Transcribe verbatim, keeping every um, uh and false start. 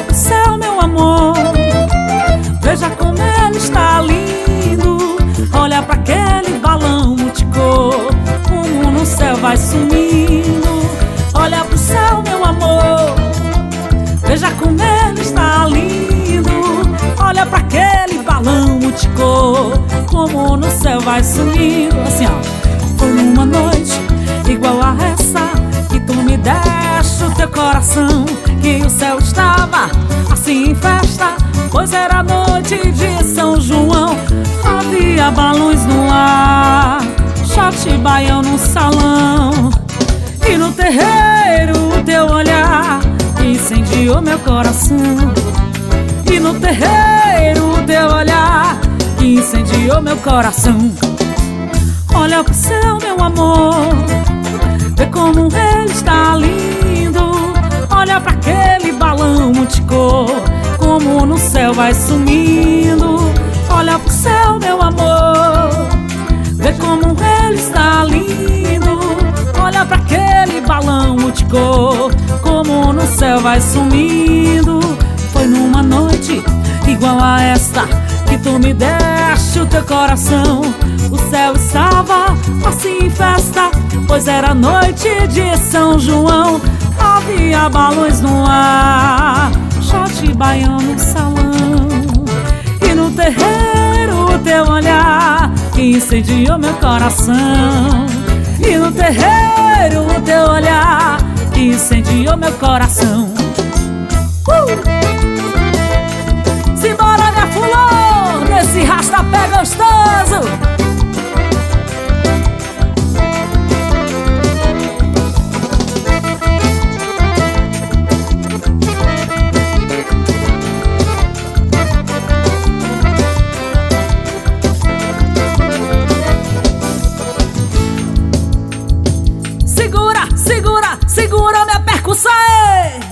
Olha pro céu, meu amor, veja como ele está lindo. Olha pra aquele balão multicor, como no céu vai sumindo. Olha pro céu, meu amor, veja como ele está lindo. Olha pra aquele balão multicor, como no céu vai sumindo. Assim, ó. Foi numa noite igual a essa que tu me deste o teu coração, que o céu estava assim em festa, pois era noite de São João. Havia balões no ar, shot baião no salão, e no terreiro o teu olhar incendiou meu coração. E no terreiro o teu olhar incendiou meu coração. Olha pro céu, meu amor, vê como ele está lindo. Olha pra aquele balão multicor, como no céu vai sumindo. Olha pro céu, meu amor, vê como ele está lindo. Olha pra aquele balão multicor, como no céu vai sumindo. Foi numa noite igual a esta que tu me deste o teu coração. O céu estava assim em festa, pois era noite de São João. Havia balões no ar, shot baião no salão, e no terreiro o teu olhar incendiou meu coração. E no terreiro o teu olhar incendiou meu coração. uh! Simbora, minha fulô, nesse rastapé gostoso. Segura, segura, segura minha percussão.